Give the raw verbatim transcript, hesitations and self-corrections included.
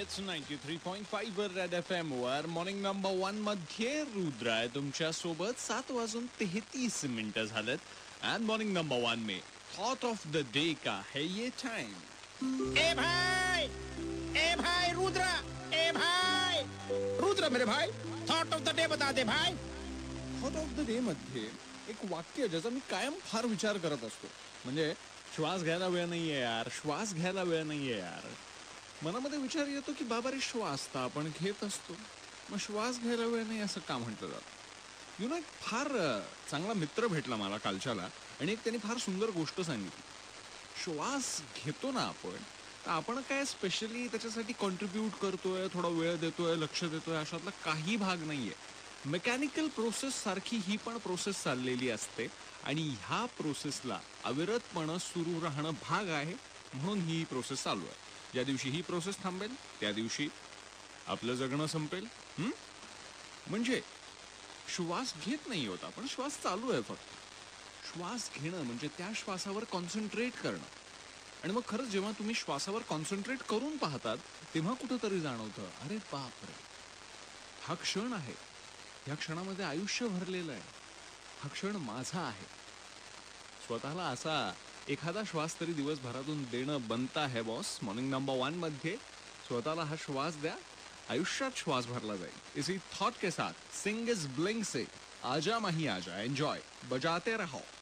It's ninety three point five वर red F M वर morning number one मध्ये रुद्र आहे तुमच्या सोबत. सात वाजून तेहतीस मिनिटं झालेत. अँड मॉर्निंग नंबर वन में थॉट ऑफ द डे का है ये टाइम. ए भाई ए भाई रुद्र ए भाई रुद्र मेरे भाई थॉट ऑफ द डे बता दे भाई. थॉट ऑफ द डे मध्ये एक वाक्य ज्याचा मी कायम फार विचार करत असतो. म्हणजे श्वास घ्यायला वेळ नाहीये यार, श्वास घ्यायला वेळ नाहीये यार. मनामध्ये विचार येतो की बाबा रे श्वास तर आपण घेत असतो, मग श्वास घ्यायला वेळ नाही असं का म्हटलं जातं. यु नो एक फार चांगला मित्र भेटला मला कालच्याला आणि एक त्यांनी फार सुंदर गोष्ट सांगितली. श्वास घेतो ना आपण, तर आपण काय स्पेशली त्याच्यासाठी कॉन्ट्रीब्यूट करतोय, थोडा वेळ देतोय, लक्ष देतोय अशातला काही भाग नाहीये. मेकॅनिकल प्रोसेस सारखी ही पण प्रोसेस चाललेली असते आणि ह्या प्रोसेसला अविरतपणे सुरू राहणं भाग आहे, म्हणून ही प्रोसेस चालू आहे. ज्या दिवशी ही प्रोसेस थांबेल त्या दिवशी आपलं जगणं संपेल. म्हणजे श्वास घेत नाही होता, पण श्वास चालू आहे. फक्त श्वास घेणं म्हणजे त्या श्वासावर कॉन्सन्ट्रेट करणं. आणि मग खरंच जेव्हा तुम्ही श्वासावर कॉन्सन्ट्रेट करून पाहतात तेव्हा कुठंतरी जाणवतं, अरे बापरे, हा क्षण आहे, ह्या क्षणामध्ये आयुष्य भरलेलं आहे, हा क्षण माझा आहे. स्वतःला असा एखादा श्वास तरी दिवसभरातून देणं बनता है बॉस. मॉर्निंग नंबर वन मध्ये स्वतःला हा श्वास द्या, आयुष्यात श्वास भरला जाईल. इसी थॉट के साथ सिंग इज ब्लिंग से आजा मही आजा, एंजॉय, बजाते रहो.